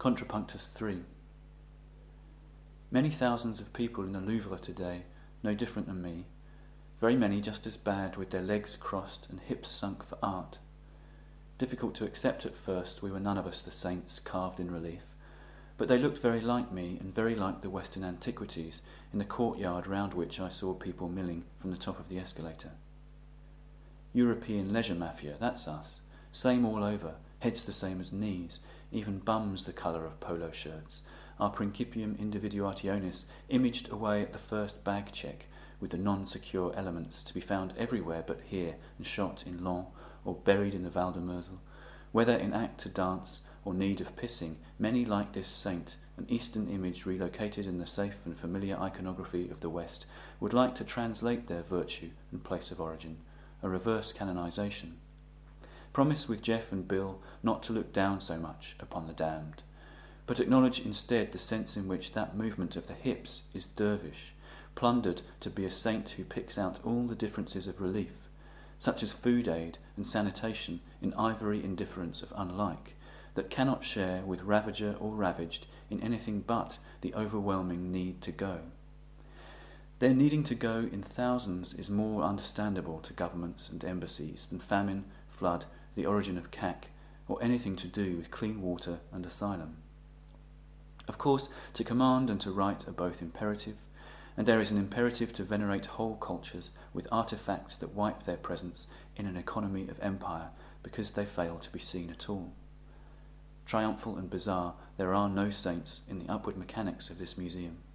Contrapunctus 3. Many thousands of people in the Louvre today, no different than me, very many just as bad, with their legs crossed and hips sunk for art. Difficult to accept at first, we were none of us the saints carved in relief, but they looked very like me and very like the Western antiquities in the courtyard round which I saw people milling from the top of the escalator. European leisure mafia, that's us. Same all over, heads the same as knees, even bums the colour of polo shirts. Our principium individuationis imaged away at the first bag check, with the non-secure elements to be found everywhere but here, and shot in Laon, or buried in the Val de Mersel. Whether in act to dance or need of pissing, many like this saint, an Eastern image relocated in the safe and familiar iconography of the West, would like to translate their virtue and place of origin, a reverse canonization. Promise with Jeff and Bill not to look down so much upon the damned, but acknowledge instead the sense in which that movement of the hips is dervish, plundered to be a saint who picks out all the differences of relief, such as food aid and sanitation in ivory indifference of unlike, that cannot share with ravager or ravaged in anything but the overwhelming need to go. Their needing to go in thousands is more understandable to governments and embassies than famine, flood, the origin of CAC, or anything to do with clean water and asylum. Of course, to command and to write are both imperative, and there is an imperative to venerate whole cultures with artefacts that wipe their presence in an economy of empire because they fail to be seen at all. Triumphal and bizarre, there are no saints in the upward mechanics of this museum.